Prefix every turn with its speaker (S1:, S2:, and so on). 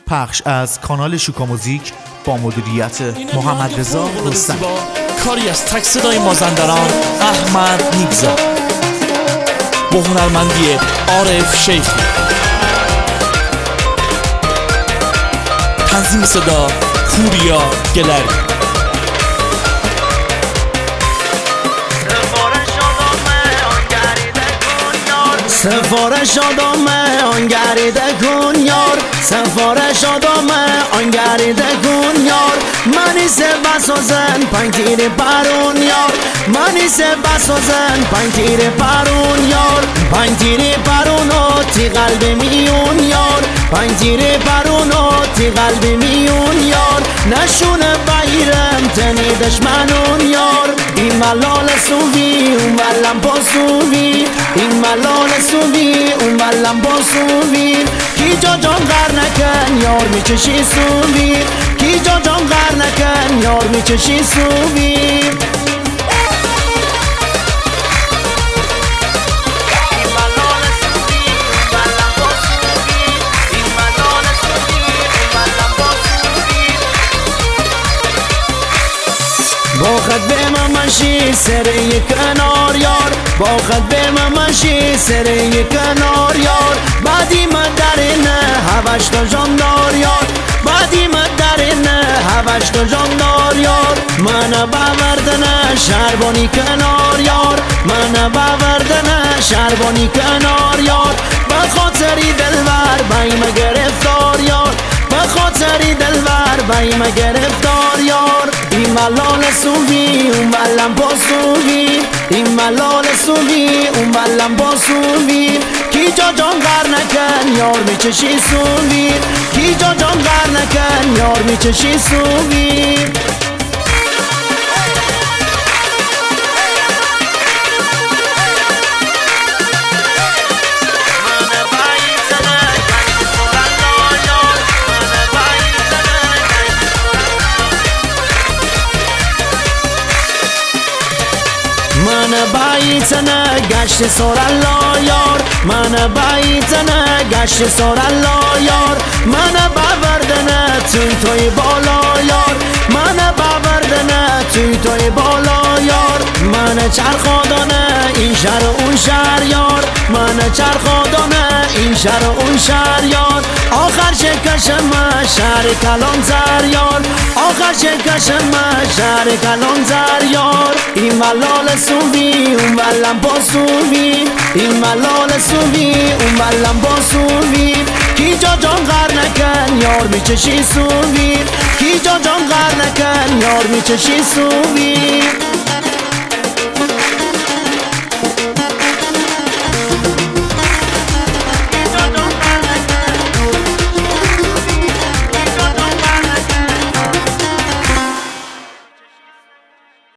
S1: پخش از کانال شوکا موزیک با مدیریت محمد رضا رستم.
S2: کاری از تک صدای مازندران احمد نیگزا با هنرمندی عارف شیخی. تنظیم صدا پوریا گلری.
S3: سفارش آدامه آنگریده کن یار، سفارش آدامه آنگریده کن یار. منی سه بسازن پنگیر پرون یار، منی سه بسازن پنگیر پرون یار. پنگیر پرونو تی قلب میون یار، پنگیر پرونو تی قلب میون یار. نشونه بایرم تنی دشمنون یار. این ملال سوی اون ملم پاسوی، این ملال سوی اون ملم پاسوی. کی جا جان غر نکن یار میچشی سوی، کی جا جان غر نکن یار میچشی سوی. باخد به ممشی سری کنار یار، باخد به ممشی سری کنار یار. بعدی من درینه هوش تا جاندار یار، بعدی من درینه هوش تا جاندار یار. من باوردنه شربانی کنار یار، من باوردنه شربانی کنار یار. بخاطری دلبر بایم گرفتار یار، بخاطری دلبر بایم گرفتار یار. این ملال سوی اون ملم پاسوی، این ملال سوی اون ملم پاسوی. کی جا جان غر نکن یار میچشی سوی، کی جا جان غر نکن یار میچشی سوی. من بایتنه گشت سورالله یار، من بایتنه گشت سورالله یار. من باوردنه توی بالا یار، من باوردنه توی بالا یار. من چرخادانه این شهر اون شهر یار، من چرخادانه این شهر اون شهر یار. آخر شکشم شهر کلانتر یار، آخر شکشم شهر کلانتر یار. این ملال سوی اون ملم پاسوی، این ملال سوی اون ملم پاسوی. کی جا جان غر نکن یار میچشی سوی، کی جا جان غر نکن یار میچشی سوی.